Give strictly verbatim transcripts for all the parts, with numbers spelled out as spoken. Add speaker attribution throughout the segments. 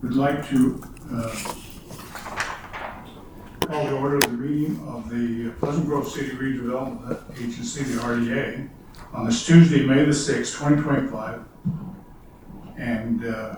Speaker 1: would like to uh, call to order the meeting of the Pleasant Grove City Redevelopment Agency, the R D A, on this Tuesday, May the sixth, twenty twenty-five. And uh,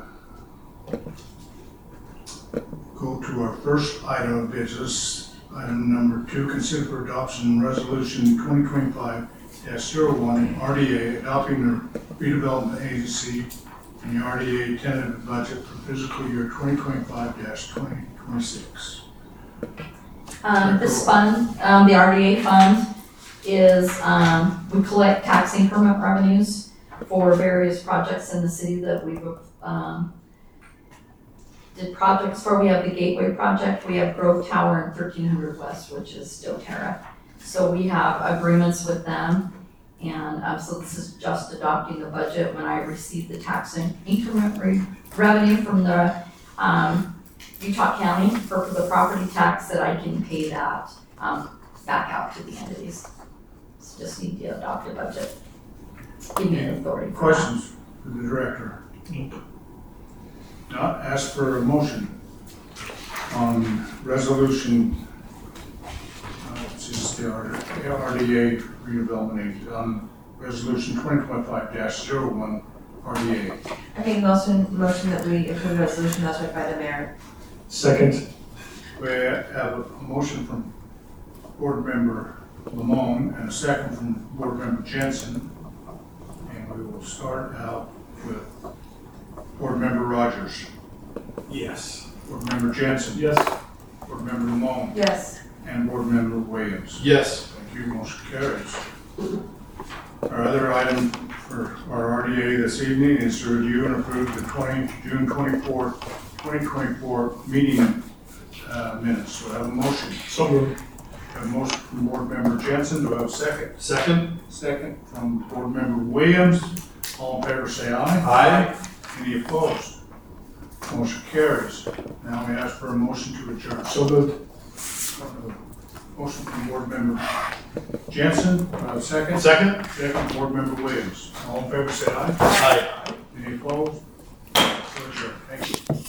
Speaker 1: go to our first item of business, item number two, consider for adoption resolution twenty twenty-five dash oh one, R D A, adopting the redevelopment agency and the R D A tentative budget for fiscal year twenty twenty-five dash twenty twenty-six.
Speaker 2: Um, this fund, um, the R D A fund is, um, we collect tax increment revenues for various projects in the city that we've, um, did projects for. We have the Gateway Project, we have Grove Tower and thirteen hundred West, which is doTERRA. So we have agreements with them, and um, so this is just adopting the budget when I receive the tax in- increment re- revenue from the um, Utah County for the property tax, that I can pay that um, back out to the entities. So just need to adopt a budget. Give me the authority for that.
Speaker 1: Questions for the director? Not ask for a motion on resolution, uh, it's just the R D A redevelopment agency, on resolution twenty twenty-five dash oh one R D A.
Speaker 3: I make a motion, motion that we approve the resolution as read by the mayor.
Speaker 4: Second.
Speaker 1: We have a motion from Board Member Lamone and a second from Board Member Jensen. And we will start out with Board Member Rogers,
Speaker 4: Yes.
Speaker 1: Board Member Jensen,
Speaker 4: Yes.
Speaker 1: Board Member Lamone,
Speaker 3: Yes.
Speaker 1: and Board Member Williams.
Speaker 4: Yes.
Speaker 1: Thank you, motion carries. Our other item for our R D A this evening is to review and approve the twenty, June twenty-fourth, twenty twenty-four meeting uh, minutes. So I have a motion.
Speaker 4: So moved.
Speaker 1: I have a motion from Board Member Jensen. Do I have a second?
Speaker 4: Second.
Speaker 1: Second from Board Member Williams. All in favor say aye.
Speaker 4: Aye.
Speaker 1: Any opposed? Motion carries. Now we ask for a motion to adjourn.
Speaker 4: So moved.
Speaker 1: Motion from Board Member Jensen. Do I have a second?
Speaker 4: Second.
Speaker 1: Second, Board Member Williams. All in favor say aye.
Speaker 4: Aye.
Speaker 1: Any opposed? So adjourned. Thank you.